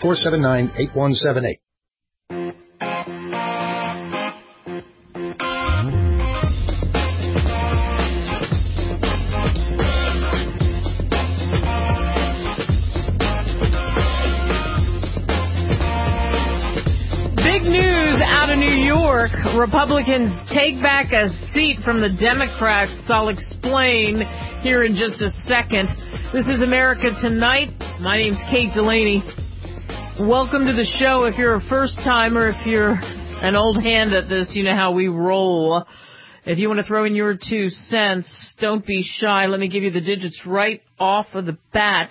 479-8178. Big news out of New York. Republicans take back a seat from the Democrats. I'll explain here in just a second. This is America Tonight. My name's Kate Delaney. Welcome to the show. If you're a first-timer, if you're an old hand at this, you know how we roll. If you want to throw in your 2 cents, don't be shy. Let me give you the digits right off of the bat.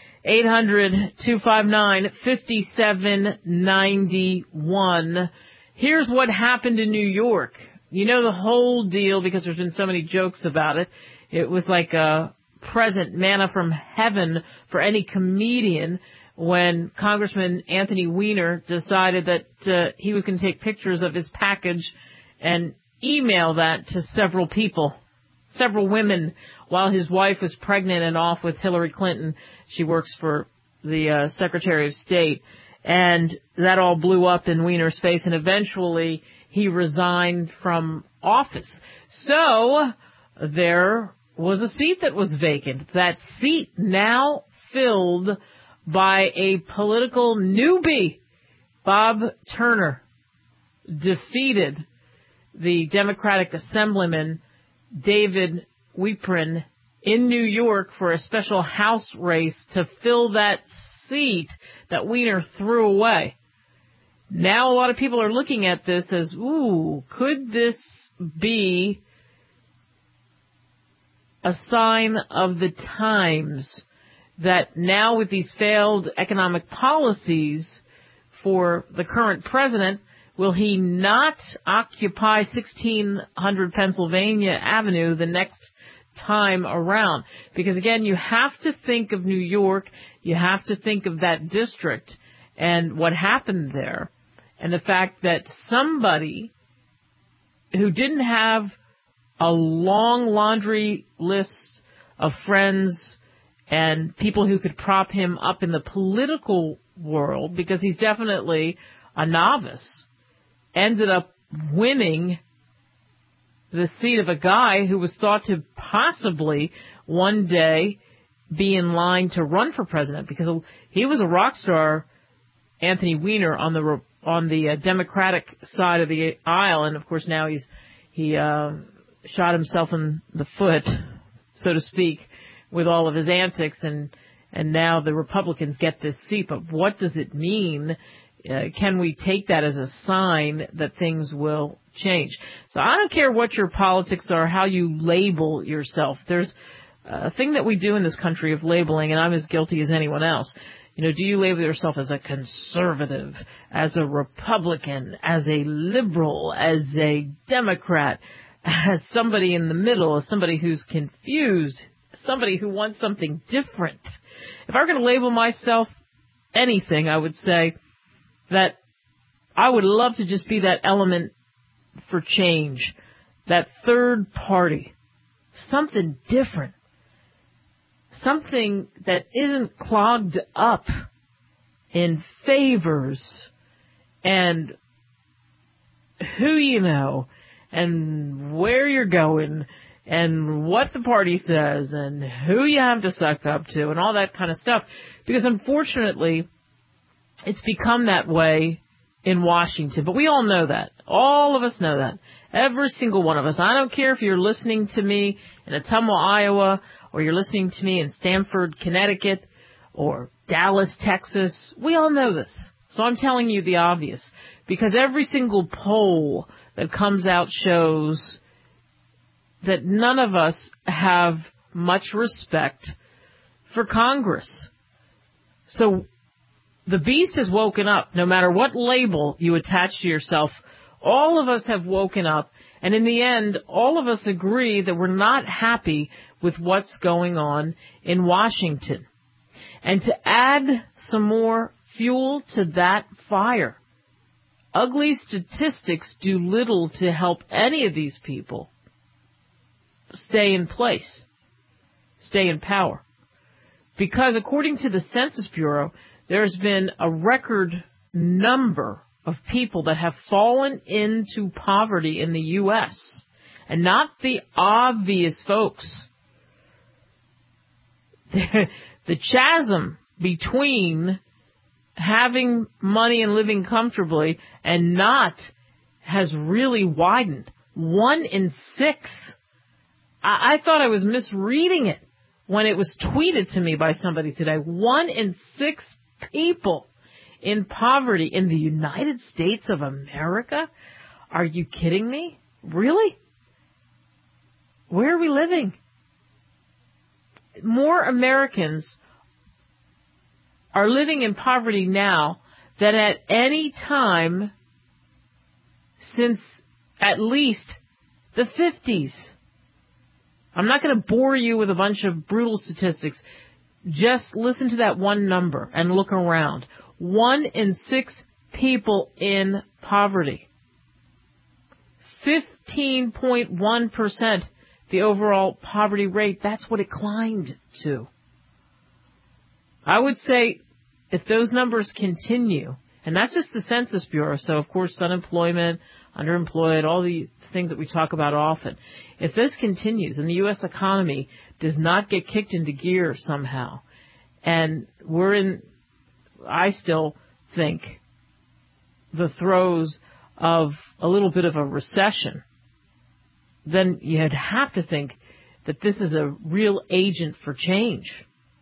800-259-5791. Here's what happened in New York. You know the whole deal because there's been so many jokes about it. It was like a present, manna from heaven for any comedian when Congressman Anthony Weiner decided that he was going to take pictures of his package and email that to several people, several women, while his wife was pregnant and off with Hillary Clinton. She works for the Secretary of State. And that all blew up in Weiner's face, and eventually he resigned from office. So there was a seat that was vacant. That seat now filled by a political newbie. Bob Turner defeated the Democratic Assemblyman David Weipryn in New York for a special House race to fill that seat that Weiner threw away. Now a lot of people are looking at this as, ooh, could this be a sign of the times that now with these failed economic policies for the current president, will he not occupy 1600 Pennsylvania Avenue the next time around? Because again, you have to think of New York, you have to think of that district and what happened there, and the fact that somebody who didn't have a long laundry list of friends and people who could prop him up in the political world, because he's definitely a novice, ended up winning the seat of a guy who was thought to possibly one day be in line to run for president, because he was a rock star, Anthony Weiner, on the Democratic side of the aisle, and of course now he shot himself in the foot, so to speak, with all of his antics, and now the Republicans get this seat. But what does it mean? Can we take that as a sign that things will change? So I don't care what your politics are, how you label yourself. There's a thing that we do in this country of labeling, and I'm as guilty as anyone else. You know, do you label yourself as a conservative, as a Republican, as a liberal, as a Democrat, as somebody in the middle, as somebody who's confused, somebody who wants something different? If I were going to label myself anything, I would say that I would love to just be that element for change, that third party, something different, something that isn't clogged up in favors and who you know and where you're going and what the party says and who you have to suck up to and all that kind of stuff. Because unfortunately, it's become that way in Washington. But we all know that. All of us know that. Every single one of us. I don't care if you're listening to me in Ottumwa, Iowa, or you're listening to me in Stamford, Connecticut, or Dallas, Texas. We all know this. So I'm telling you the obvious. Because every single poll that comes out shows that none of us have much respect for Congress. So the beast has woken up. No matter what label you attach to yourself, all of us have woken up. And in the end, all of us agree that we're not happy with what's going on in Washington. And to add some more fuel to that fire, ugly statistics do little to help any of these people stay in place, stay in power. Because according to the Census Bureau, there's been a record number of people that have fallen into poverty in the U.S., and not the obvious folks. The chasm between having money and living comfortably and not has really widened. 1 in 6. I thought I was misreading it when it was tweeted to me by somebody today. 1 in 6 people in poverty in the United States of America? Are you kidding me? Really? Where are we living? More Americans are living in poverty now than at any time since at least the 50s. I'm not going to bore you with a bunch of brutal statistics. Just listen to that one number and look around. 1 in 6 people in poverty. 15.1%, the overall poverty rate. That's what it climbed to. I would say if those numbers continue, and that's just the Census Bureau, so of course unemployment, underemployed, all the things that we talk about often. If this continues and the U.S. economy does not get kicked into gear somehow, and we're in, I still think, the throes of a little bit of a recession, then you'd have to think that this is a real agent for change.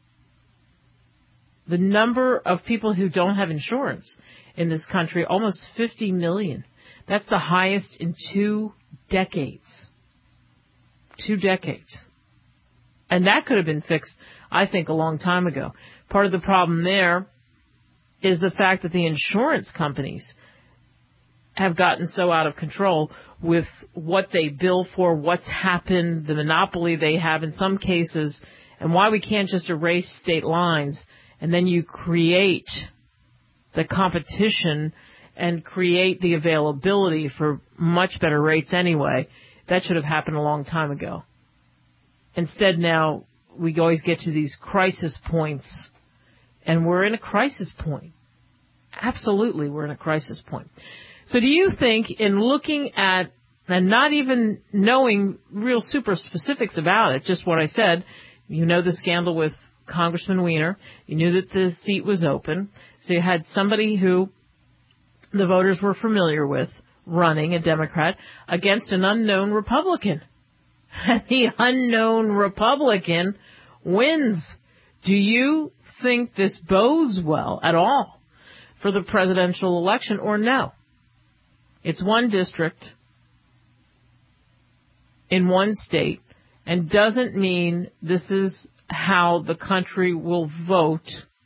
The number of people who don't have insurance in this country, almost 50 million. That's the highest in 2 decades. 2 decades. And that could have been fixed, I think, a long time ago. Part of the problem there is the fact that the insurance companies have gotten so out of control with what they bill for, what's happened, the monopoly they have in some cases, and why we can't just erase state lines and then you create the competition and create the availability for much better rates anyway. That should have happened a long time ago. Instead now, we always get to these crisis points, and we're in a crisis point. Absolutely, we're in a crisis point. So do you think in looking at, and not even knowing real super specifics about it, just what I said, you know the scandal with Congressman Weiner, you knew that the seat was open, so you had somebody who the voters were familiar with running, a Democrat, against an unknown Republican. And the unknown Republican wins. Do you think this bodes well at all for the presidential election or no? It's one district in one state and doesn't mean this is how the country will vote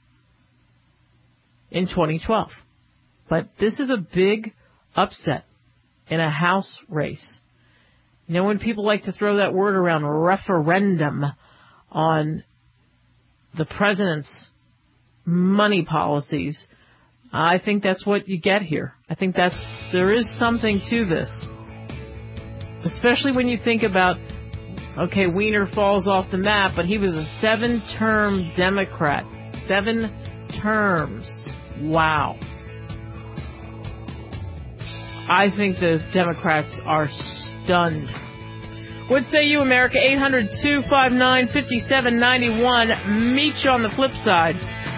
in 2012. But this is a big upset in a House race. You know, when people like to throw that word around, referendum, on the president's money policies, I think that's what you get here. I think there is something to this. Especially when you think about, okay, Weiner falls off the map, but he was a 7-term Democrat. 7 terms. Wow. I think the Democrats are stunned. What say you, America? 800-259-5791. Meet you on the flip side.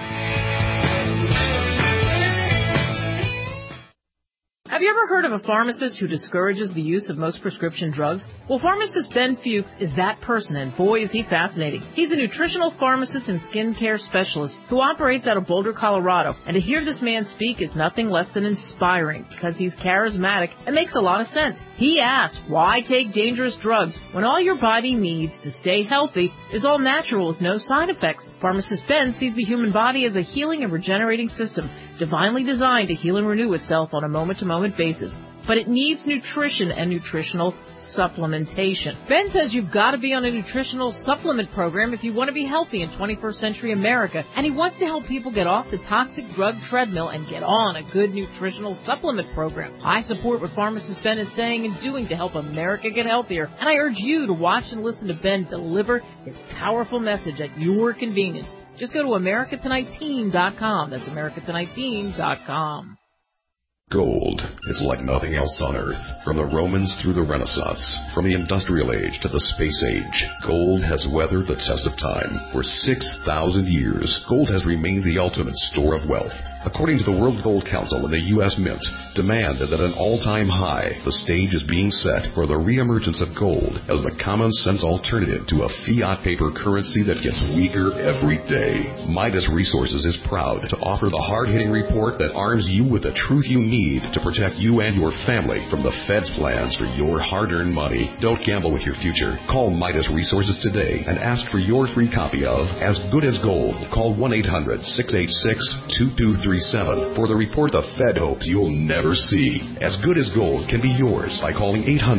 Have you ever heard of a pharmacist who discourages the use of most prescription drugs? Well, pharmacist Ben Fuchs is that person, and boy, is he fascinating. He's a nutritional pharmacist and skincare specialist who operates out of Boulder, Colorado. And to hear this man speak is nothing less than inspiring, because he's charismatic and makes a lot of sense. He asks, why take dangerous drugs when all your body needs to stay healthy is all natural with no side effects? Pharmacist Ben sees the human body as a healing and regenerating system, divinely designed to heal and renew itself on a moment-to-moment basis. but it needs nutrition and nutritional supplementation. Ben says you've got to be on a nutritional supplement program if you want to be healthy in 21st century America, and he wants to help people get off the toxic drug treadmill and get on a good nutritional supplement program. I support what pharmacist Ben is saying and doing to help America get healthier, and I urge you to watch and listen to Ben deliver his powerful message at your convenience. Just go to AmericaTonightTeam.com. That's AmericaTonightTeam.com. Gold is like nothing else on Earth. From the Romans through the Renaissance, from the Industrial Age to the Space Age, gold has weathered the test of time. For 6,000 years, gold has remained the ultimate store of wealth. According to the World Gold Council and the U.S. Mint, demand is at an all-time high. The stage is being set for the reemergence of gold as the common-sense alternative to a fiat paper currency that gets weaker every day. Midas Resources is proud to offer the hard-hitting report that arms you with the truth you need to protect you and your family from the Fed's plans for your hard-earned money. Don't gamble with your future. Call Midas Resources today and ask for your free copy of As Good as Gold. Call 1-800-686-2237 for the report the Fed hopes you'll never see. As Good as Gold can be yours by calling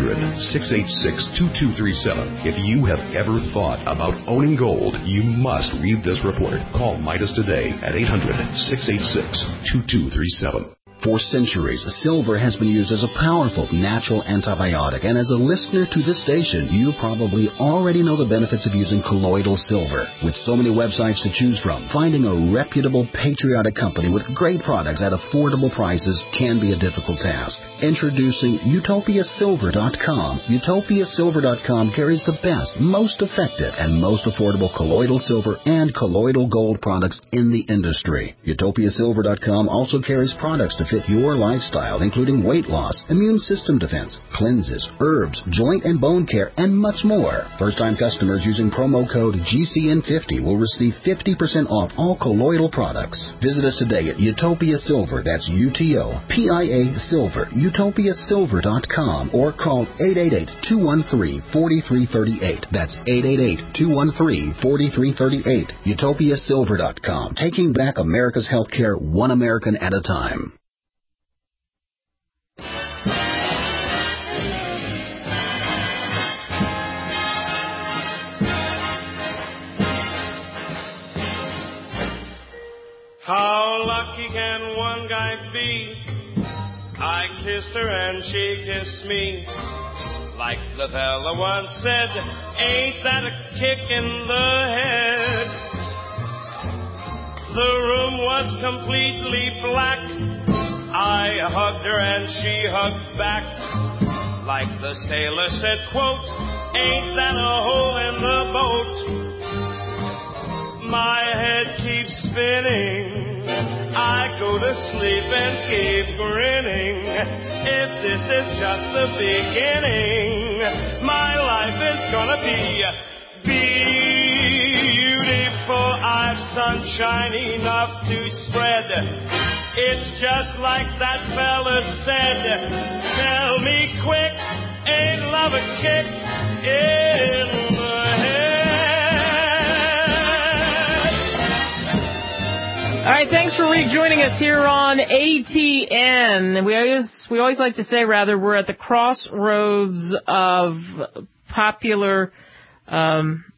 800-686-2237. If you have ever thought about owning gold, you must read this report. Call Midas today at 800-686-2237. For centuries, silver has been used as a powerful natural antibiotic, and as a listener to this station, you probably already know the benefits of using colloidal silver. With so many websites to choose from, finding a reputable, patriotic company with great products at affordable prices can be a difficult task. Introducing UtopiaSilver.com. UtopiaSilver.com carries the best, most effective, and most affordable colloidal silver and colloidal gold products in the industry. UtopiaSilver.com also carries products to fit your lifestyle, including weight loss, immune system defense, cleanses, herbs, joint and bone care, and much more. First-time customers using promo code GCN50 will receive 50% off all colloidal products. Visit us today at Utopia Silver, that's UTOPIA Silver, UtopiaSilver.com, or call 888-213-4338. That's 888-213-4338. UtopiaSilver.com, taking back America's healthcare one American at a time. How lucky can one guy be? I kissed her and she kissed me. Like the fella once said, ain't that a kick in the head? The room was completely black. I hugged her and she hugged back. Like the sailor said, quote, ain't that a hole in the boat? My head keeps spinning. I go to sleep and keep grinning. If this is just the beginning, my life is gonna be beautiful. I've sunshine enough to spread. It's just like that fella said. Tell me quick, ain't love a kick in the head? All right, thanks for rejoining us here on ATN. We always like to say, rather, we're at the crossroads of popular. I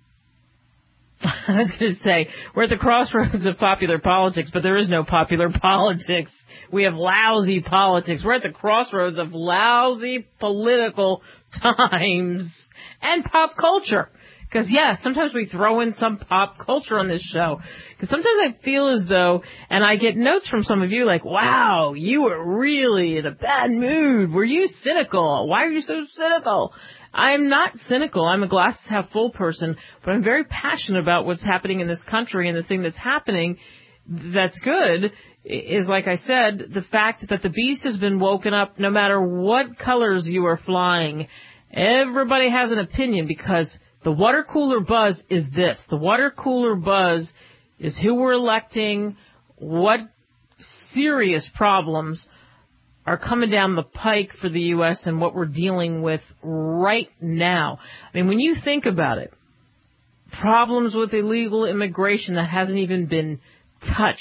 was going to say we're at the crossroads of popular politics, but there is no popular politics. We have lousy politics. We're at the crossroads of lousy political times and pop culture. Because, yeah, sometimes we throw in some pop culture on this show. Because sometimes I feel as though, and I get notes from some of you like, wow, you were really in a bad mood. Were you cynical? Why are you so cynical? I am not cynical. I'm a glass half full person, but I'm very passionate about what's happening in this country, and the thing that's happening that's good is, like I said, the fact that the beast has been woken up no matter what colors you are flying. Everybody has an opinion because the water cooler buzz is this. The water cooler buzz is who we're electing, what serious problems are coming down the pike for the U.S. and what we're dealing with right now. I mean, when you think about it, problems with illegal immigration that hasn't even been touched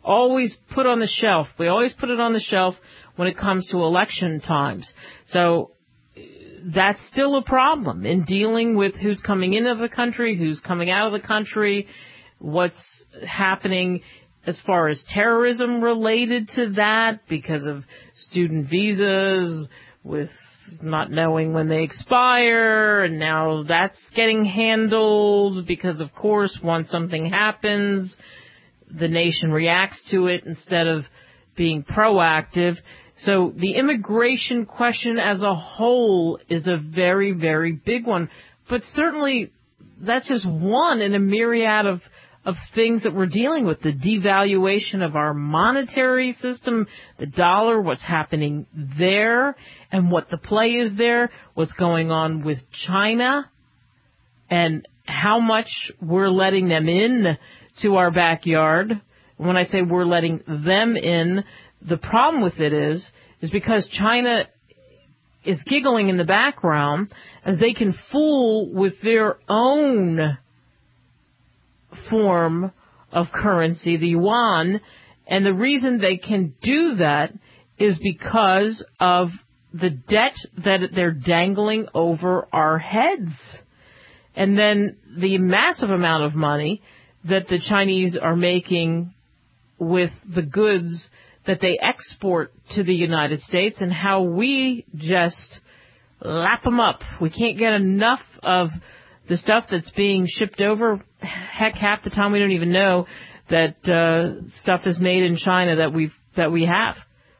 always put on the shelf. We always put it on the shelf when it comes to election times. So that's still a problem in dealing with who's coming into the country, who's coming out of the country, what's happening as far as terrorism related to that because of student visas with not knowing when they expire, and now that's getting handled because, of course, once something happens, the nation reacts to it instead of being proactive. So the immigration question as a whole is a very, very big one. But certainly that's just one in a myriad of things that we're dealing with. The devaluation of our monetary system, the dollar, what's happening there, and what the play is there, what's going on with China, and how much we're letting them in to our backyard. When I say we're letting them in, the problem with it is because China is giggling in the background as they can fool with their own form of currency, the yuan, and the reason they can do that is because of the debt that they're dangling over our heads. And then the massive amount of money that the Chinese are making with the goods that they export to the United States and how we just lap them up. We can't get enough of the stuff that's being shipped over. Heck, half the time we don't even know that stuff is made in China that we have.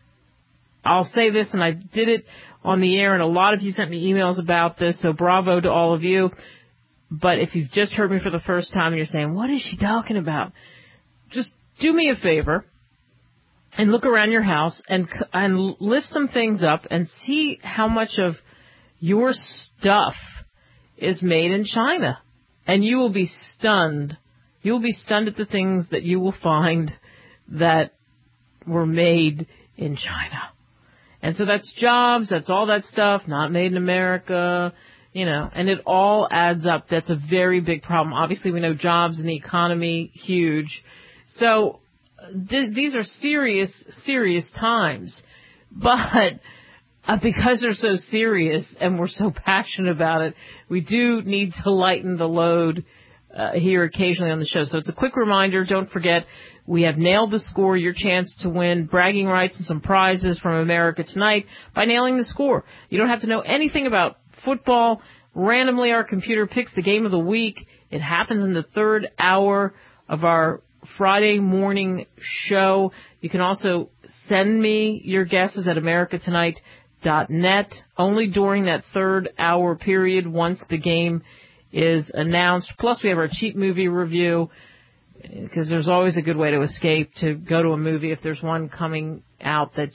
I'll say this, and I did it on the air, and a lot of you sent me emails about this, so bravo to all of you. But if you've just heard me for the first time and you're saying, what is she talking about? Just do me a favor and look around your house and lift some things up and see how much of your stuff is made in China. And you will be stunned. You will be stunned at the things that you will find that were made in China. And so that's jobs, that's all that stuff, not made in America, and it all adds up. That's a very big problem. Obviously, we know jobs and the economy, huge. So these are serious, serious times. But because they're so serious and we're so passionate about it, we do need to lighten the load here occasionally on the show. So it's a quick reminder, don't forget, we have Nailed the Score, your chance to win bragging rights and some prizes from America Tonight by nailing the score. You don't have to know anything about football. Randomly, our computer picks the game of the week. It happens in the third hour of our Friday morning show. You can also send me your guesses at americatonight.net. Only during that third hour period once the game is announced. Plus, we have our cheap movie review, because there's always a good way to escape, to go to a movie if there's one coming out that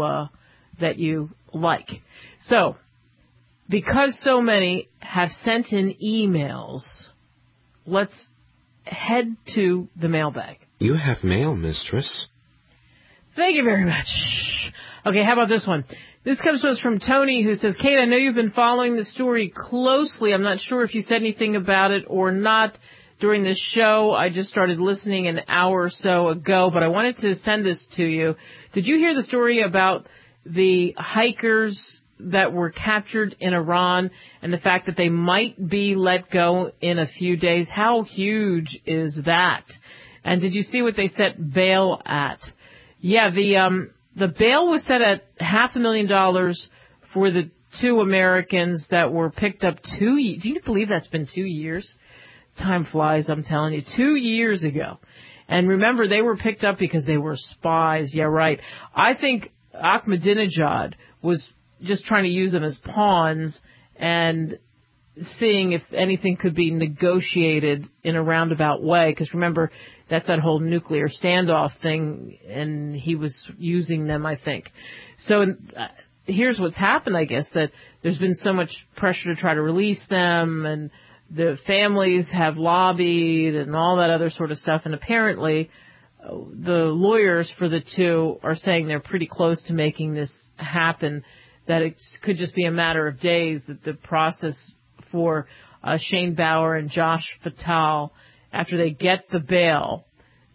you like. So, because so many have sent in emails, let's head to the mailbag. You have mail, mistress. Thank you very much. Okay, how about this one? This comes to us from Tony, who says, Kate, I know you've been following the story closely. I'm not sure if you said anything about it or not during the show. I just started listening an hour or so ago, but I wanted to send this to you. Did you hear the story about the hikers that were captured in Iran and the fact that they might be let go in a few days? How huge is that? And did you see what they set bail at? Yeah, the bail was set at $500,000 for the two Americans that were picked up 2 years. Do you believe that's been 2 years? Time flies, I'm telling you. 2 years ago. And remember, they were picked up because they were spies. Yeah, right. I think Ahmadinejad was just trying to use them as pawns and seeing if anything could be negotiated in a roundabout way. Because remember, that's that whole nuclear standoff thing, and he was using them, I think. So here's what's happened, I guess, that there's been so much pressure to try to release them, and the families have lobbied and all that other sort of stuff. And apparently the lawyers for the two are saying they're pretty close to making this happen, that it could just be a matter of days, that the process for Shane Bauer and Josh Fatal, after they get the bail,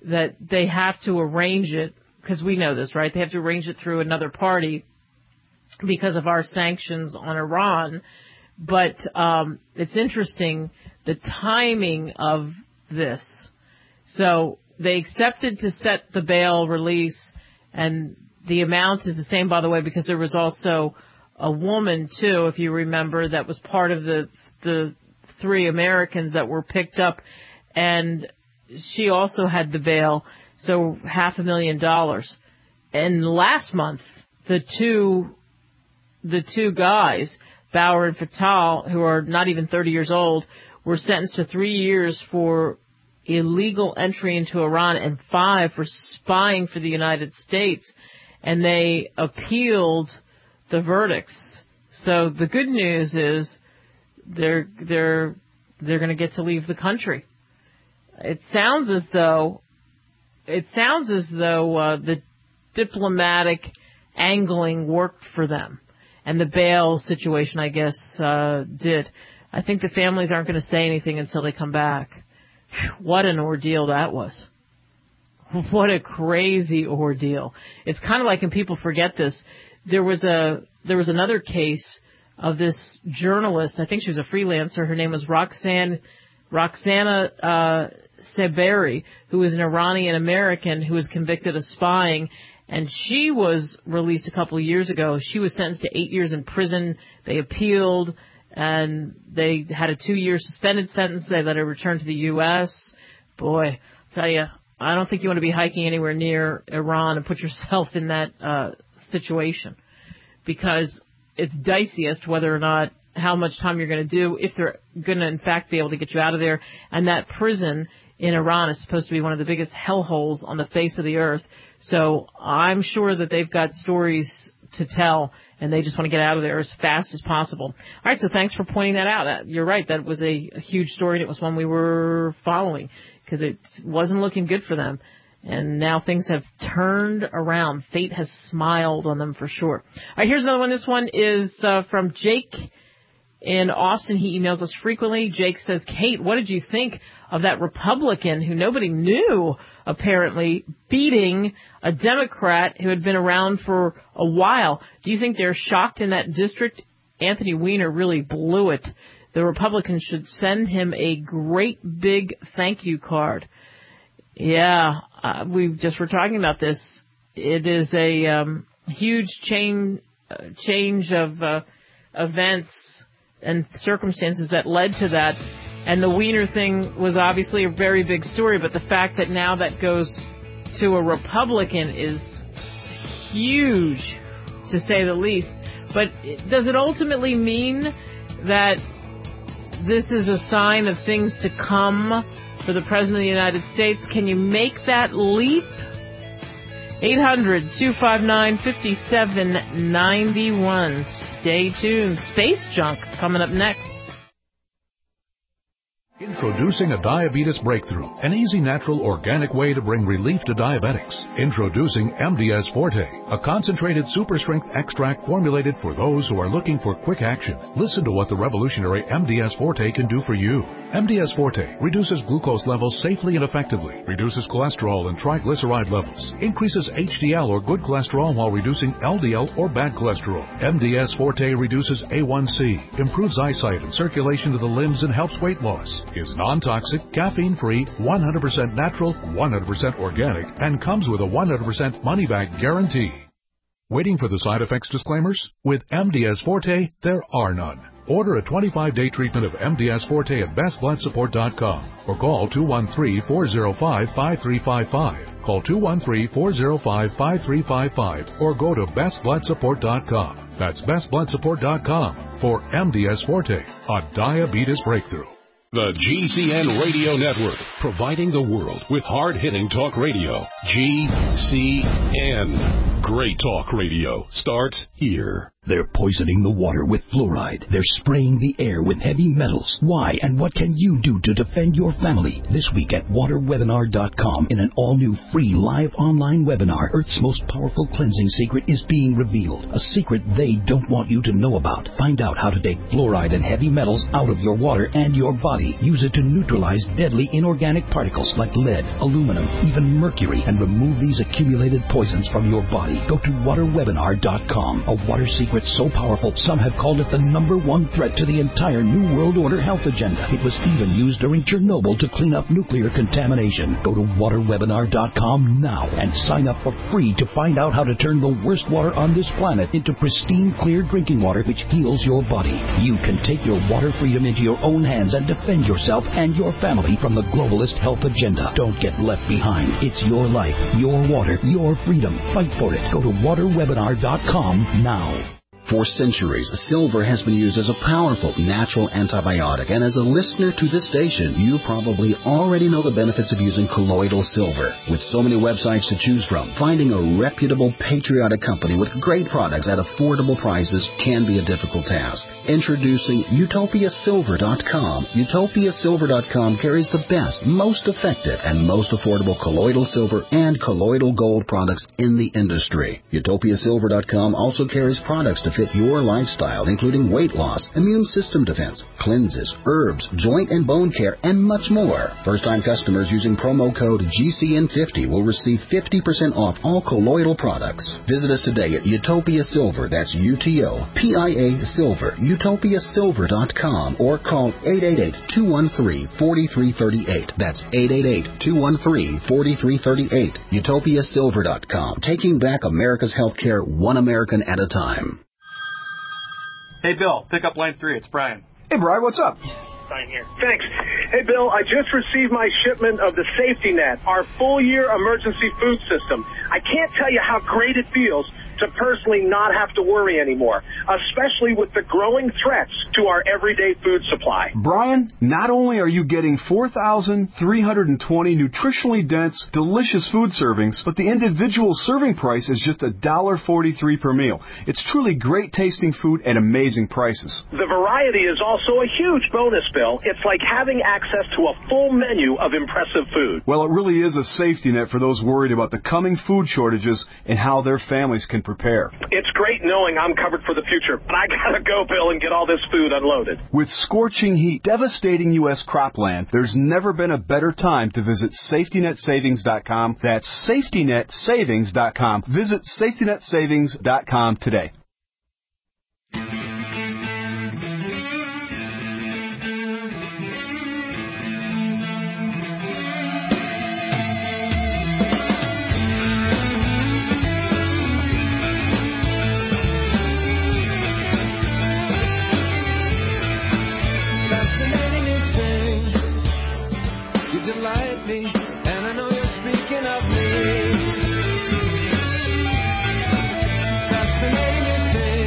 that they have to arrange it, because we know this, right? They have to arrange it through another party because of our sanctions on Iran. But it's interesting, the timing of this. So they accepted to set the bail release, and the amount is the same, by the way, because there was also a woman, too, if you remember, that was part of the 3 Americans that were picked up, and she also had the bail, so $500,000. And last month, the two guys, Bauer and Fatal, who are not even 30 years old, were sentenced to 3 years for illegal entry into Iran and 5 for spying for the United States, and they appealed the verdicts. So the good news is they're going to get to leave the country. It sounds as though the diplomatic angling worked for them, and the bail situation, I guess, did. I think the families aren't going to say anything until they come back. What an ordeal that was. What a crazy ordeal. It's kind of like, and people forget this, there was another case of this journalist. I think she was a freelancer. Her name was Roxana Saberi, who was an Iranian American who was convicted of spying, and she was released a couple of years ago. She was sentenced to 8 years in prison. They appealed, and they had a 2-year suspended sentence. They let her return to the U.S. Boy, I'll tell you, I don't think you want to be hiking anywhere near Iran and put yourself in that situation, because it's dicey as to whether or not how much time you're going to do, if they're going to, in fact, be able to get you out of there. And that prison in Iran is supposed to be one of the biggest hellholes on the face of the earth. So I'm sure that they've got stories to tell, and they just want to get out of there as fast as possible. All right, so thanks for pointing that out. You're right, that was a huge story, and it was one we were following, because it wasn't looking good for them. And now things have turned around. Fate has smiled on them for sure. All right, here's another one. This one is from Jake in Austin. He emails us frequently. Jake says, Kate, what did you think of that Republican who nobody knew, apparently, beating a Democrat who had been around for a while? Do you think they're shocked in that district? Anthony Weiner really blew it. The Republicans should send him a great big thank you card. Yeah, we just were talking about this. It is a huge change of events and circumstances that led to that. And the Weiner thing was obviously a very big story, but the fact that now that goes to a Republican is huge, to say the least. But does it ultimately mean that this is a sign of things to come for the President of the United States? Can you make that leap? 800-259-5791. Stay tuned. Space Junk coming up next. Introducing a diabetes breakthrough, an easy, natural, organic way to bring relief to diabetics. Introducing MDS Forte, a concentrated super-strength extract formulated for those who are looking for quick action. Listen to what the revolutionary MDS Forte can do for you. MDS Forte reduces glucose levels safely and effectively, reduces cholesterol and triglyceride levels, increases HDL or good cholesterol while reducing LDL or bad cholesterol. MDS Forte reduces A1C, improves eyesight and circulation to the limbs, and helps weight loss. Is non-toxic, caffeine-free, 100% natural, 100% organic, and comes with a 100% money-back guarantee. Waiting for the side effects disclaimers? With MDS Forte, there are none. Order a 25-day treatment of MDS Forte at bestbloodsupport.com or call 213-405-5355. Call 213-405-5355 or go to bestbloodsupport.com. That's bestbloodsupport.com for MDS Forte, a diabetes breakthrough. The GCN Radio Network, providing the world with hard-hitting talk radio. GCN. Great talk radio starts here. They're poisoning the water with fluoride. They're spraying the air with heavy metals. Why and what can you do to defend your family? This week at waterwebinar.com, in an all-new free live online webinar, Earth's most powerful cleansing secret is being revealed. A secret they don't want you to know about. Find out how to take fluoride and heavy metals out of your water and your body. Use it to neutralize deadly inorganic particles like lead, aluminum, even mercury, and remove these accumulated poisons from your body. Go to waterwebinar.com. A water secret so powerful, some have called it the #1 threat to the entire New World Order health agenda. It was even used during Chernobyl to clean up nuclear contamination. Go to waterwebinar.com now and sign up for free to find out how to turn the worst water on this planet into pristine, clear drinking water which heals your body. You can take your water freedom into your own hands and defend yourself and your family from the globalist health agenda. Don't get left behind. It's your life, your water, your freedom. Fight for it. Go to waterwebinar.com now. For centuries, silver has been used as a powerful natural antibiotic, and as a listener to this station, you probably already know the benefits of using colloidal silver. With so many websites to choose from, finding a reputable, patriotic company with great products at affordable prices can be a difficult task. Introducing UtopiaSilver.com. UtopiaSilver.com carries the best, most effective, and most affordable colloidal silver and colloidal gold products in the industry. UtopiaSilver.com also carries products to fit your lifestyle, including weight loss, immune system defense, cleanses, herbs, joint and bone care, and much more. First-time customers using promo code GCN50 will receive 50% off all colloidal products. Visit us today at Utopia Silver, that's UTOPIA Silver, UtopiaSilver.com, or call 888-213-4338. That's 888-213-4338. UtopiaSilver.com, taking back America's healthcare one American at a time. Hey, Bill, pick up line 3. It's Brian. Hey, Brian, what's up? Sign here. Thanks. Hey, Bill, I just received my shipment of the Safety Net, our full-year emergency food system. I can't tell you how great it feels to personally not have to worry anymore, especially with the growing threats to our everyday food supply. Brian, not only are you getting 4,320 nutritionally dense, delicious food servings, but the individual serving price is just $1.43 per meal. It's truly great tasting food at amazing prices. The variety is also a huge bonus, Bill. It's like having access to a full menu of impressive food. Well, it really is a safety net for those worried about the coming food shortages and how their families can prepare. It's great knowing I'm covered for the future, but I gotta go, Bill, and get all this food unloaded. With scorching heat devastating U.S. cropland, there's never been a better time to visit SafetyNetSavings.com. That's SafetyNetSavings.com. Visit SafetyNetSavings.com today. Delight me, and I know you're speaking of me. Fascinating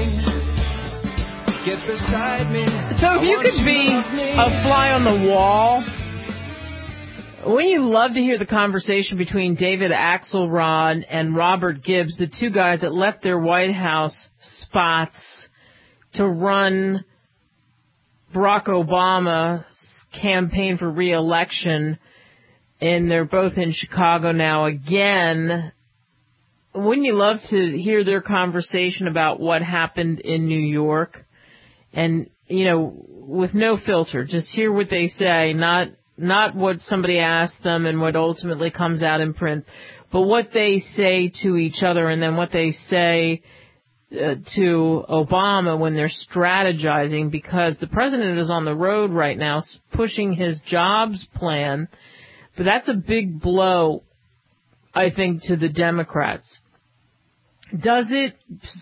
thing gets beside me. So if you could be a fly on the wall, wouldn't you love to hear the conversation between David Axelrod and Robert Gibbs, the two guys that left their White House spots to run Barack Obama's campaign for re-election, and they're both in Chicago now again. Wouldn't you love to hear their conversation about what happened in New York? And, you know, with no filter, just hear what they say, not what somebody asked them and what ultimately comes out in print, but what they say to each other and then what they say to Obama when they're strategizing, because the president is on the road right now pushing his jobs plan. But that's a big blow, I think, to the Democrats. Does it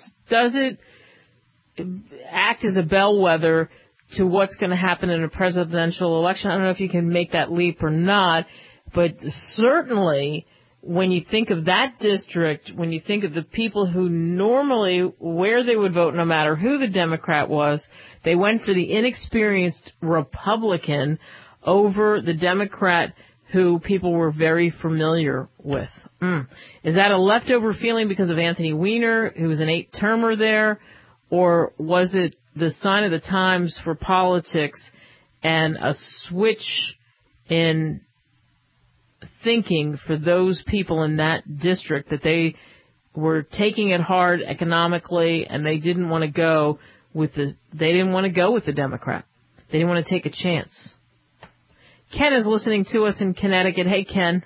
act as a bellwether to what's going to happen in a presidential election? I don't know if you can make that leap or not, but certainly when you think of that district, when you think of the people who normally, where they would vote no matter who the Democrat was, they went for the inexperienced Republican over the Democrat who people were very familiar with. Is that a leftover feeling because of Anthony Weiner, who was an 8-termer there, or was it the sign of the times for politics and a switch in thinking for those people in that district that they were taking it hard economically and they didn't want to go with the Democrat. They didn't want to take a chance. Ken is listening to us in Connecticut. Hey, Ken.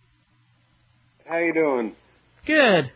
How you doing? Good.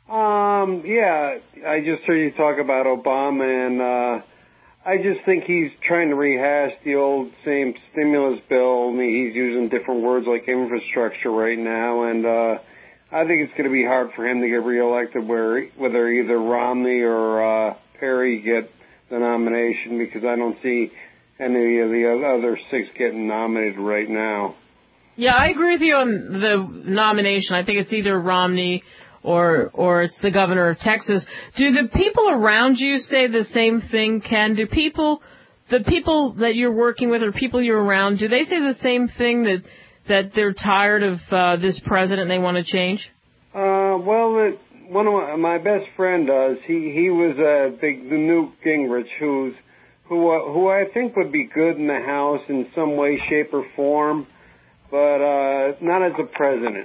Yeah, I just heard you talk about Obama, and I just think he's trying to rehash the old same stimulus bill. I mean, he's using different words like infrastructure right now, and I think it's going to be hard for him to get reelected whether either Romney or Perry get the nomination, because I don't see any of the other 6 getting nominated right now. Yeah, I agree with you on the nomination. I think it's either Romney or it's the governor of Texas. Do the people around you say the same thing, Ken? Do the people that you're working with or people you're around, do they say the same thing, that they're tired of this president and they want to change? Well, one of my best friend does. He was the Newt Gingrich, who I think would be good in the House in some way, shape, or form, but not as a president.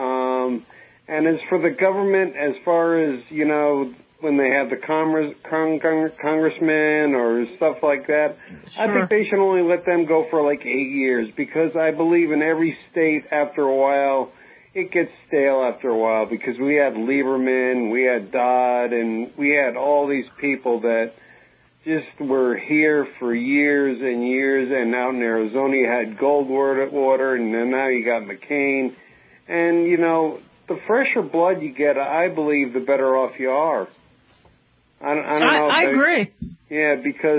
And as for the government, as far as, you know, when they have the congressmen or stuff like that, sure. I think they should only let them go for like 8 years, because I believe in every state after a while, it gets stale after a while, because we had Lieberman, we had Dodd, and we had all these people that just were here for years and years, and out in Arizona you had Goldwater, and then now you got McCain. And, you know, the fresher blood you get, I believe, the better off you are. I don't know. I agree. Yeah,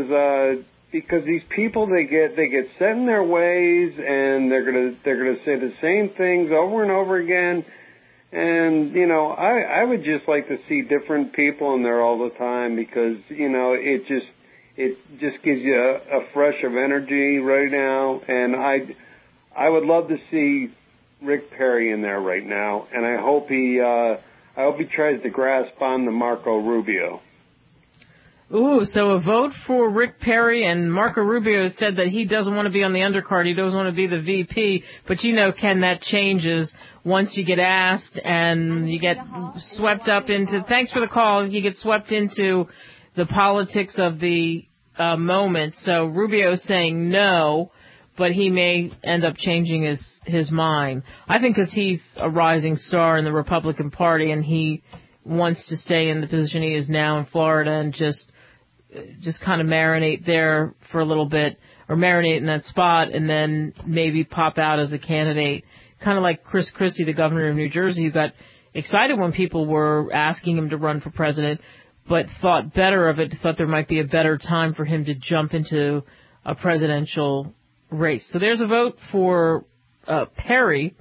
because these people, they get set in their ways, and they're gonna say the same things over and over again. And, you know, I would just like to see different people in there all the time, because, you know, it just gives you a fresh of energy right now. And I would love to see Rick Perry in there right now, and I hope he tries to grasp on to Marco Rubio. Ooh, so a vote for Rick Perry, and Marco Rubio said that he doesn't want to be on the undercard, he doesn't want to be the VP, but you know, Ken, that changes once you get asked and you get swept up into, thanks for the call, you get swept into the politics of the moment. So Rubio's saying no, but he may end up changing his mind. I think because he's a rising star in the Republican Party and he wants to stay in the position he is now in Florida and just kind of marinate there for a little bit, or marinate in that spot and then maybe pop out as a candidate. Kind of like Chris Christie, the governor of New Jersey, who got excited when people were asking him to run for president, but thought better of it, thought there might be a better time for him to jump into a presidential race. So there's a vote for Perry,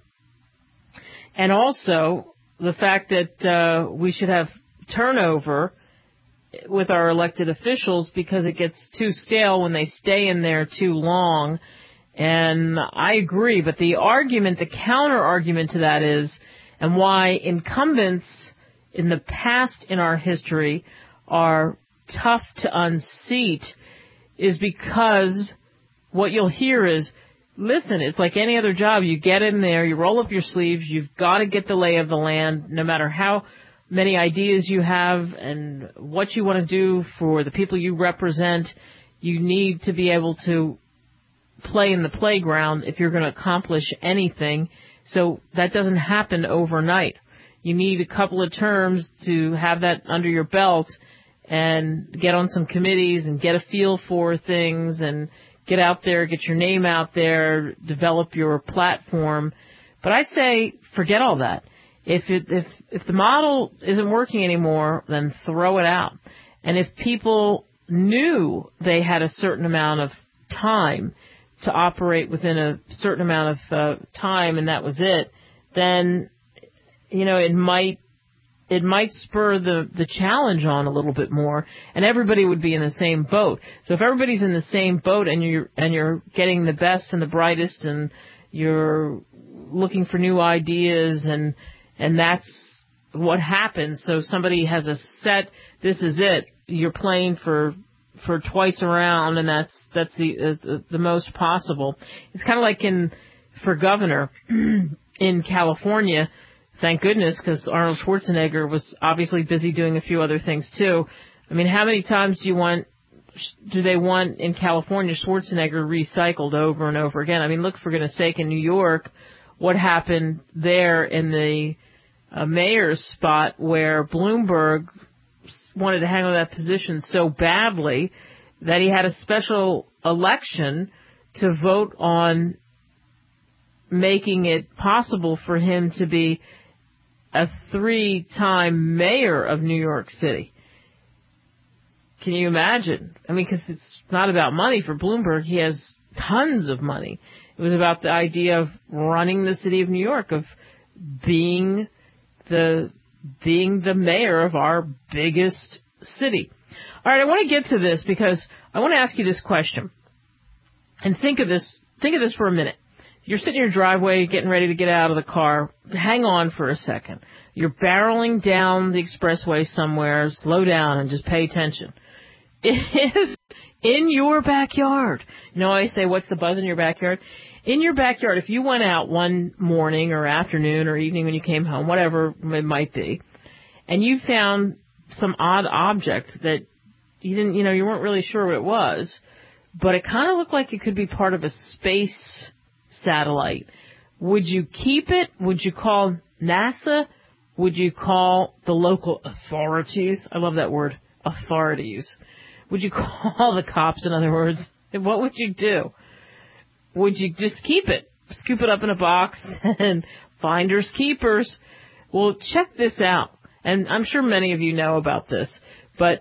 and also the fact that we should have turnover with our elected officials, because it gets too stale when they stay in there too long. And I agree, but the counter argument to that is, and why incumbents in the past in our history are tough to unseat, is because what you'll hear is, listen, it's like any other job. You get in there, you roll up your sleeves, you've got to get the lay of the land, no matter how many ideas you have and what you want to do for the people you represent. You need to be able to play in the playground if you're going to accomplish anything. So that doesn't happen overnight. You need a couple of terms to have that under your belt and get on some committees and get a feel for things and get out there, get your name out there, develop your platform. But I say forget all that. If the model isn't working anymore, then throw it out. And if people knew they had a certain amount of time to operate within a certain amount of time, and that was it, then, you know, it might spur the challenge on a little bit more, and everybody would be in the same boat. So if everybody's in the same boat and you're getting the best and the brightest, and you're looking for new ideas, and that's what happens. So somebody has a set, this is it, you're playing for twice around, and that's the most possible. It's kind of like for governor in California, thank goodness, because Arnold Schwarzenegger was obviously busy doing a few other things too. I mean, how many times do they want in California Schwarzenegger recycled over and over again? I mean, look, for goodness sake, in New York, what happened there in the mayor's spot where Bloomberg wanted to hang on that position so badly that he had a special election to vote on making it possible for him to be a 3-time mayor of New York City. Can you imagine? I mean, because it's not about money for Bloomberg. He has tons of money. It was about the idea of running the city of New York, of being the mayor of our biggest city. All right, I want to get to this because I want to ask you this question. And think of this for a minute. You're sitting in your driveway, getting ready to get out of the car. Hang on for a second. You're barreling down the expressway somewhere. Slow down and just pay attention. If in your backyard, I say, what's the buzz in your backyard? In your backyard, if you went out one morning or afternoon or evening when you came home, whatever it might be, and you found some odd object that you didn't, you weren't really sure what it was, but it kind of looked like it could be part of a space satellite, would you keep it? Would you call NASA? Would you call the local authorities? I love that word, authorities. Would you call the cops, in other words? What would you do? Would you just keep it, scoop it up in a box, and finders keepers? Well, check this out. And I'm sure many of you know about this, but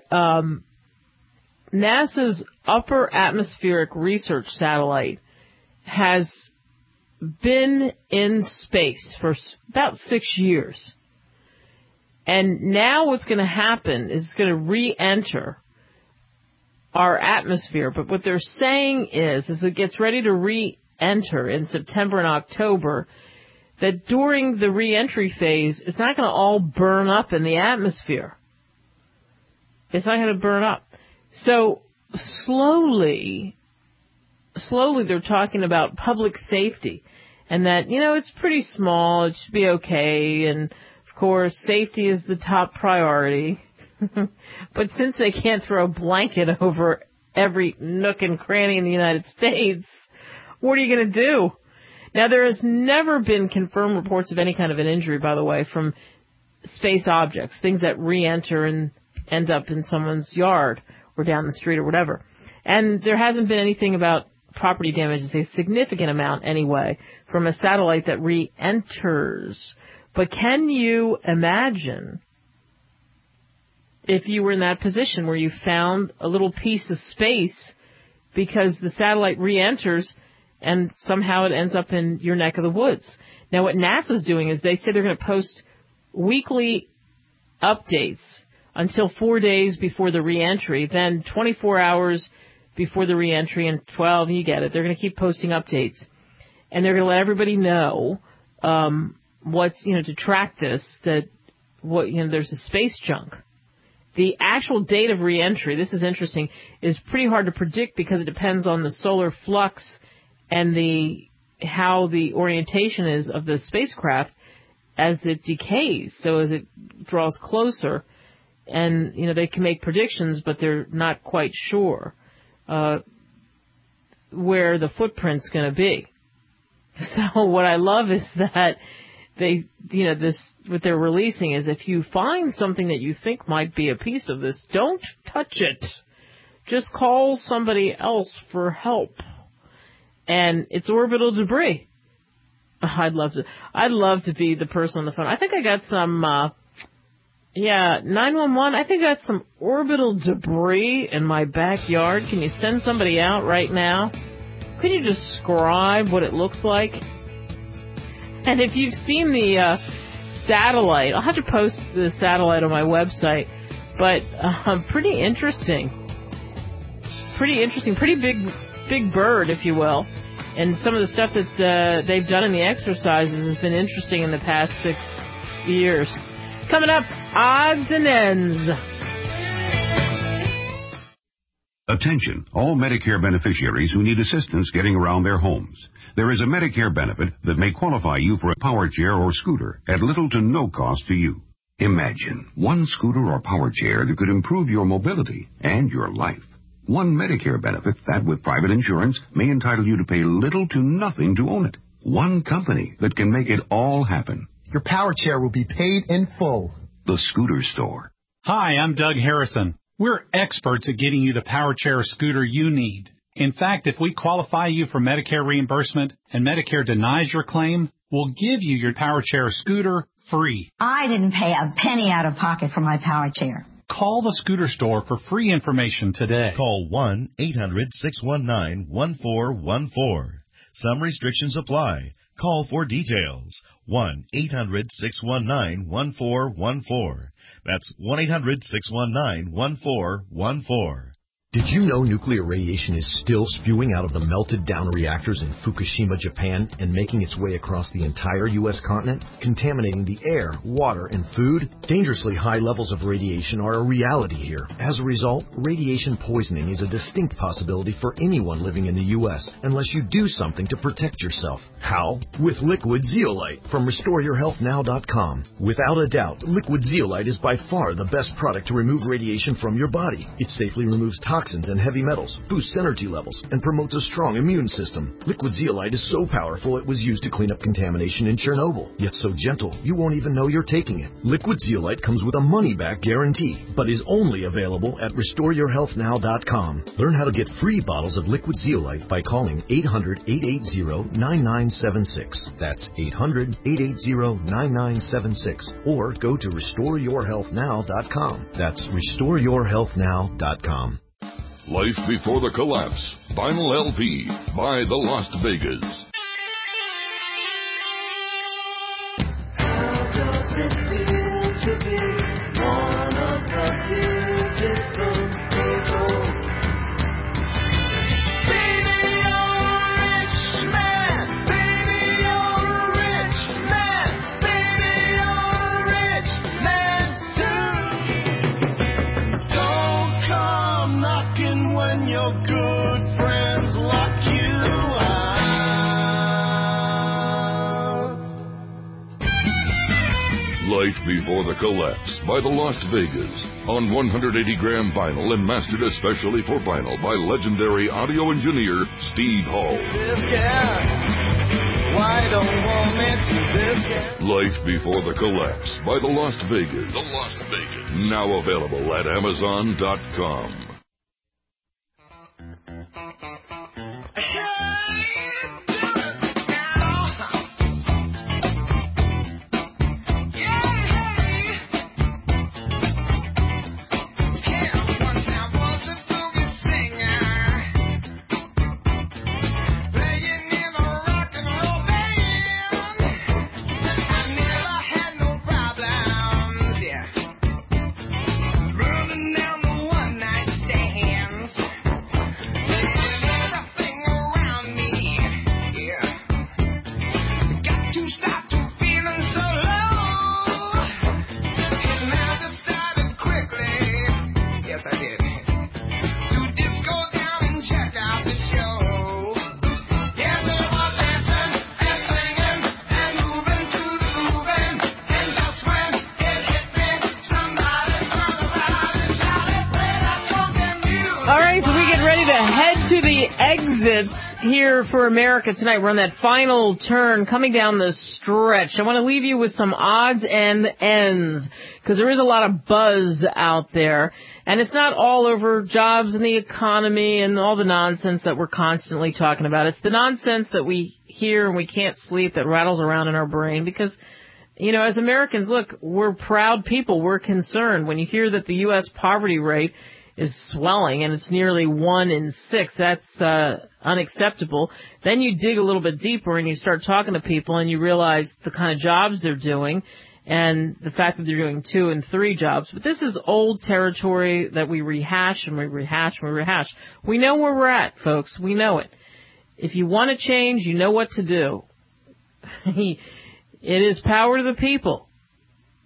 NASA's Upper Atmospheric Research Satellite has been in space for about 6 years. And now what's going to happen is it's going to re-enter our atmosphere. But what they're saying is it gets ready to re-enter in September and October, that during the re-entry phase, it's not going to all burn up in the atmosphere. It's not going to burn up. So slowly they're talking about public safety and that, it's pretty small, it should be okay, and of course safety is the top priority. But since they can't throw a blanket over every nook and cranny in the United States, what are you going to do? Now, there has never been confirmed reports of any kind of an injury, by the way, from space objects, things that re-enter and end up in someone's yard or down the street or whatever. And there hasn't been anything about property damage, a significant amount anyway, from a satellite that re-enters. But can you imagine if you were in that position where you found a little piece of space because the satellite re-enters and somehow it ends up in your neck of the woods? Now, what NASA's doing is they say they're going to post weekly updates until 4 days before the re-entry, then 24 hours before the re-entry, and 12, you get it. They're going to keep posting updates. And they're going to let everybody know what's, to track this, that there's a space junk. The actual date of re-entry, this is interesting, is pretty hard to predict because it depends on the solar flux and how the orientation is of the spacecraft as it decays. So as it draws closer, and they can make predictions, but they're not quite sure where the footprint's going to be. So what I love is that they, what they're releasing is if you find something that you think might be a piece of this, don't touch it. Just call somebody else for help. And it's orbital debris. I'd love to be the person on the phone. I think I got some, 911. I think I got some orbital debris in my backyard. Can you send somebody out right now? Could you describe what it looks like? And if you've seen the satellite, I'll have to post the satellite on my website, but pretty interesting. Pretty big bird, if you will. And some of the stuff that they've done in the exercises has been interesting in the past 6 years. Coming up, odds and ends. Attention, all Medicare beneficiaries who need assistance getting around their homes. There is a Medicare benefit that may qualify you for a power chair or scooter at little to no cost to you. Imagine one scooter or power chair that could improve your mobility and your life. One Medicare benefit that, with private insurance, may entitle you to pay little to nothing to own it. One company that can make it all happen. Your power chair will be paid in full. The Scooter Store. Hi, I'm Doug Harrison. We're experts at getting you the power chair or scooter you need. In fact, if we qualify you for Medicare reimbursement and Medicare denies your claim, we'll give you your power chair or scooter free. I didn't pay a penny out of pocket for my power chair. Call the Scooter Store for free information today. Call 1-800-619-1414. Some restrictions apply. Call for details. 1-800-619-1414. That's 1-800-619-1414. Did you know nuclear radiation is still spewing out of the melted down reactors in Fukushima, Japan, and making its way across the entire U.S. continent, contaminating the air, water, and food? Dangerously high levels of radiation are a reality here. As a result, radiation poisoning is a distinct possibility for anyone living in the U.S. unless you do something to protect yourself. How? With Liquid Zeolite from RestoreYourHealthNow.com. Without a doubt, Liquid Zeolite is by far the best product to remove radiation from your body. It safely removes toxins and heavy metals, boosts energy levels, and promotes a strong immune system. Liquid Zeolite is so powerful it was used to clean up contamination in Chernobyl, yet so gentle you won't even know you're taking it. Liquid Zeolite comes with a money-back guarantee, but is only available at RestoreYourHealthNow.com. Learn how to get free bottles of Liquid Zeolite by calling 800-880-9976. That's 800-880-9976. Or go to RestoreYourHealthNow.com. That's RestoreYourHealthNow.com. Life Before the Collapse, Vinyl LP by The Las Vegas. How does it feel to be one of the beautiful people? Baby, you're a rich man. Baby, you're a rich man. Baby, you're a rich man too. Don't come knocking when your good friends lock you out. Life Before the Collapse by The Las Vegas on 180-gram vinyl and mastered especially for vinyl by legendary audio engineer Steve Hall. This guy, why don't want me to this guy? Life Before the Collapse by The Las Vegas. The Las Vegas. Now available at Amazon.com. Exits here for America tonight. We're on that final turn coming down the stretch. I want to leave you with some odds and ends because there is a lot of buzz out there, and it's not all over jobs and the economy and all the nonsense that we're constantly talking about. It's the nonsense that we hear and we can't sleep that rattles around in our brain because, you know, as Americans, look, we're proud people. We're concerned. When you hear that the U.S. poverty rate is swelling and it's nearly 1 in 6. That's unacceptable. Then you dig a little bit deeper and you start talking to people and you realize the kind of jobs they're doing and the fact that they're doing 2 and 3 jobs. But this is old territory that we rehash and we rehash and we rehash. We know where we're at, folks. We know it. If you want to change, you know what to do. It is power to the people.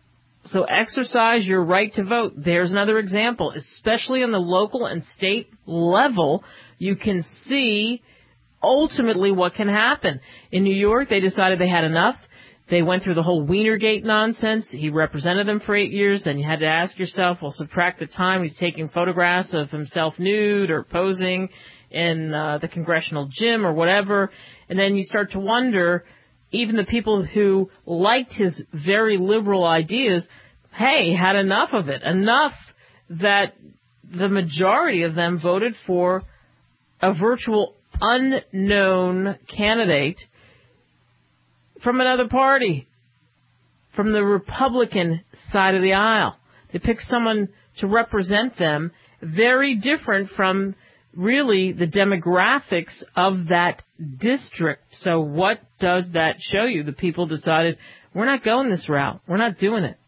So exercise your right to vote. There's another example. Especially on the local and state level, you can see ultimately what can happen. In New York, they decided they had enough. They went through the whole Wienergate nonsense. He represented them for 8 years. Then you had to ask yourself, well, subtract the time he's taking photographs of himself nude or posing in the congressional gym or whatever. And then you start to wonder, even the people who liked his very liberal ideas, hey, had enough of it. Enough that the majority of them voted for a virtual unknown candidate from another party, from the Republican side of the aisle. They picked someone to represent them very different from really the demographics of that district. So what does that show you? The people decided, we're not going this route. We're not doing it.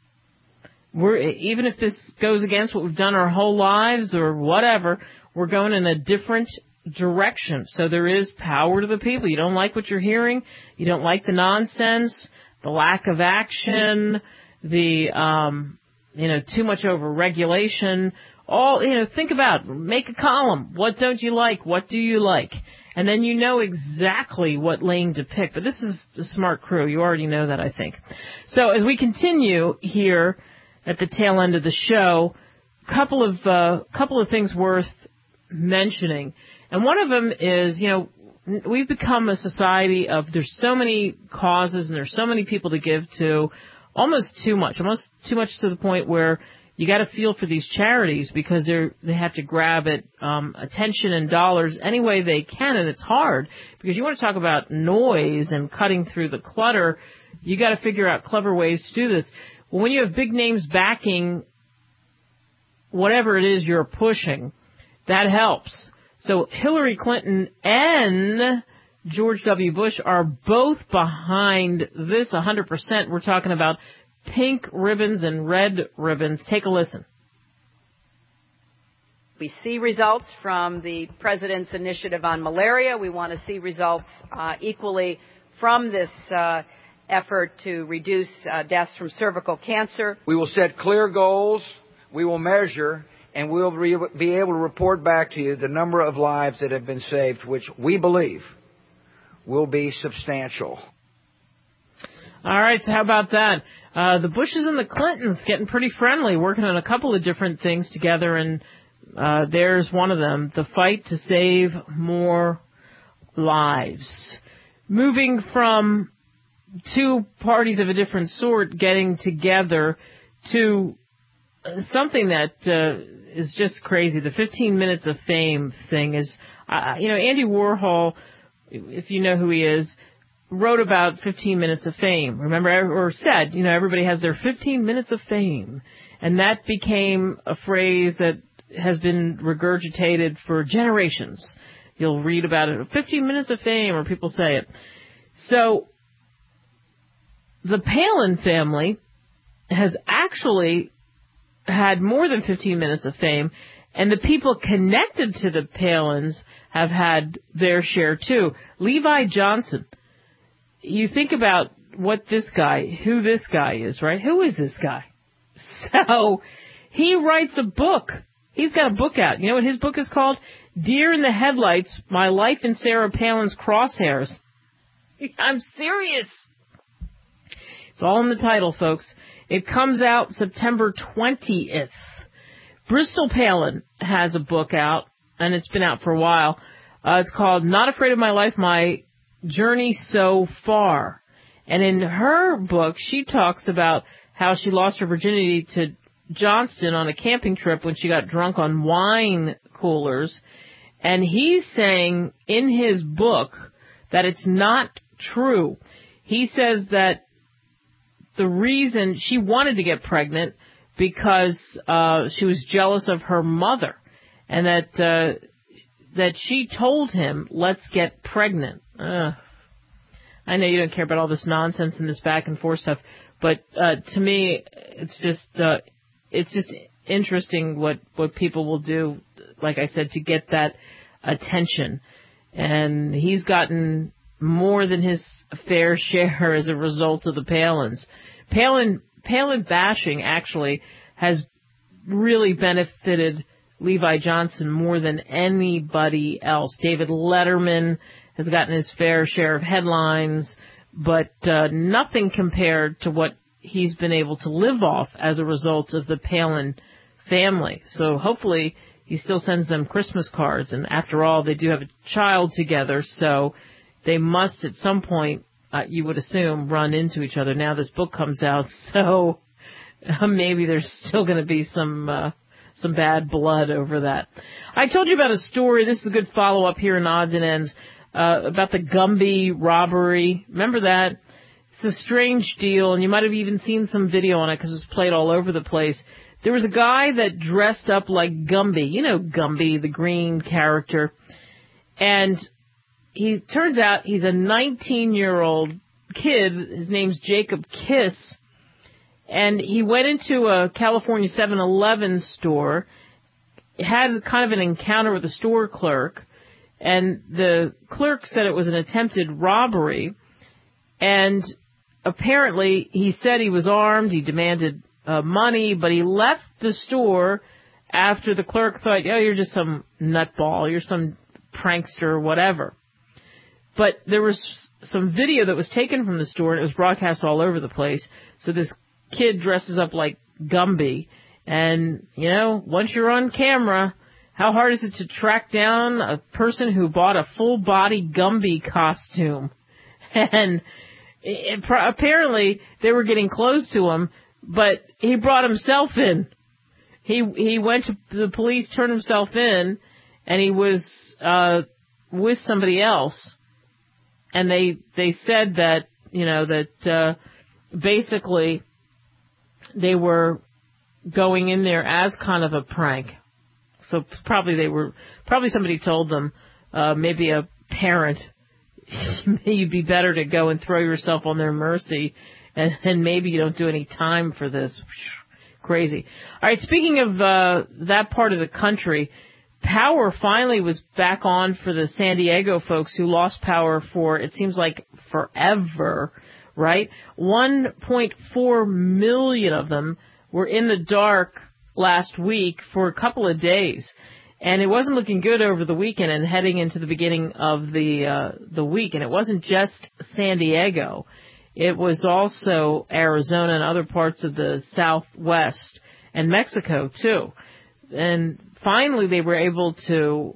Even if this goes against what we've done our whole lives or whatever, we're going in a different direction. So there is power to the people. You don't like what you're hearing. You don't like the nonsense, the lack of action, the, too much over regulation. Think about it. Make a column. What don't you like? What do you like? And then you know exactly what lane to pick. But this is a smart crew. You already know that, I think. So as we continue here at the tail end of the show, couple of things worth mentioning. And one of them is, we've become a society of there's so many causes and there's so many people to give to, almost too much to the point where you got to feel for these charities because they have to grab at attention and dollars any way they can, and it's hard because you want to talk about noise and cutting through the clutter. You got to figure out clever ways to do this. Well, when you have big names backing whatever it is you're pushing, that helps. So Hillary Clinton and George W. Bush are both behind this 100%. We're talking about pink ribbons and red ribbons. Take a listen. We see results from the President's initiative on malaria. We want to see results equally from this effort to reduce deaths from cervical cancer. We will set clear goals. We will measure. And we'll be able to report back to you the number of lives that have been saved, which we believe will be substantial. All right, so how about that? The Bushes and the Clintons getting pretty friendly, working on a couple of different things together, and there's one of them, the fight to save more lives. Moving from two parties of a different sort getting together to something that is just crazy. The 15 minutes of fame thing is, Andy Warhol, if you know who he is, wrote about 15 minutes of fame. Remember, or said, everybody has their 15 minutes of fame. And that became a phrase that has been regurgitated for generations. You'll read about it, 15 minutes of fame, or people say it. So, the Palin family has actually had more than 15 minutes of fame, and the people connected to the Palins have had their share too. Levi Johnson, you think about who this guy is, right? Who is this guy? So, he writes a book. He's got a book out. You know what his book is called? Deer in the Headlights, My Life in Sarah Palin's Crosshairs. I'm serious. It's all in the title, folks. It comes out September 20th. Bristol Palin has a book out, and it's been out for a while. It's called Not Afraid of My Life, My Journey So Far. And in her book, she talks about how she lost her virginity to Johnston on a camping trip when she got drunk on wine coolers. And he's saying in his book that it's not true. He says that the reason she wanted to get pregnant because she was jealous of her mother, and that she told him, let's get pregnant. I know you don't care about all this nonsense and this back and forth stuff, but to me, it's just interesting what people will do, like I said, to get that attention. And he's gotten more than his fair share as a result of the Palins. Palin Palin bashing actually has really benefited Levi Johnson more than anybody else. David Letterman has gotten his fair share of headlines, but nothing compared to what he's been able to live off as a result of the Palin family. So hopefully he still sends them Christmas cards, and after all, they do have a child together, so they must at some point, you would assume, run into each other. Now this book comes out, so maybe there's still going to be some bad blood over that. I told you about a story. This is a good follow-up here in Odds and Ends about the Gumby robbery. Remember that? It's a strange deal, and you might have even seen some video on it because it was played all over the place. There was a guy that dressed up like Gumby. You know Gumby, the green character. And he turns out he's a 19-year-old kid. His name's Jacob Kiss. And he went into a California 7-Eleven store, had kind of an encounter with the store clerk, and the clerk said it was an attempted robbery. And apparently he said he was armed, he demanded money, but he left the store after the clerk thought, oh, you're just some nutball, you're some prankster or whatever. But there was some video that was taken from the store, and it was broadcast all over the place. So this kid dresses up like Gumby, and, you know, once you're on camera, how hard is it to track down a person who bought a full-body Gumby costume? And apparently they were getting close to him, but he brought himself in. He went to the police, turned himself in, and he was with somebody else. And they said that, you know, that basically they were going in there as kind of a prank. So probably somebody told them, maybe a parent, you'd be better to go and throw yourself on their mercy, and maybe you don't do any time for this. Crazy. All right, speaking of that part of the country, power finally was back on for the San Diego folks who lost power for, it seems like, forever, right? 1.4 million of them were in the dark last week for a couple of days. And it wasn't looking good over the weekend and heading into the beginning of the week. And it wasn't just San Diego. It was also Arizona and other parts of the Southwest and Mexico too. And finally they were able to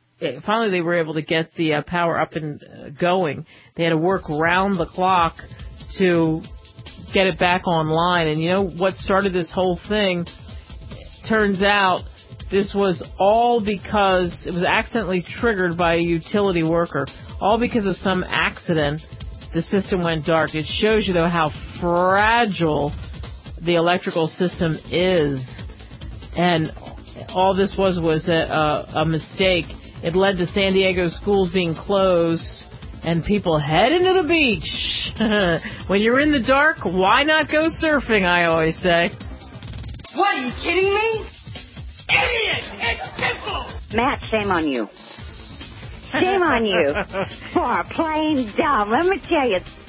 get the power up and going. They had to work round the clock to get it back online. And you know what started this whole thing? Turns out this was all because it was accidentally triggered by a utility worker. All because of some accident, the system went dark. It shows you, though, how fragile the electrical system is. And all this was a mistake. It led to San Diego schools being closed and people heading to the beach. When you're in the dark, why not go surfing, I always say. What, are you kidding me? Idiot! It's simple! Matt, shame on you. Shame on you for playing dumb. Let me tell you,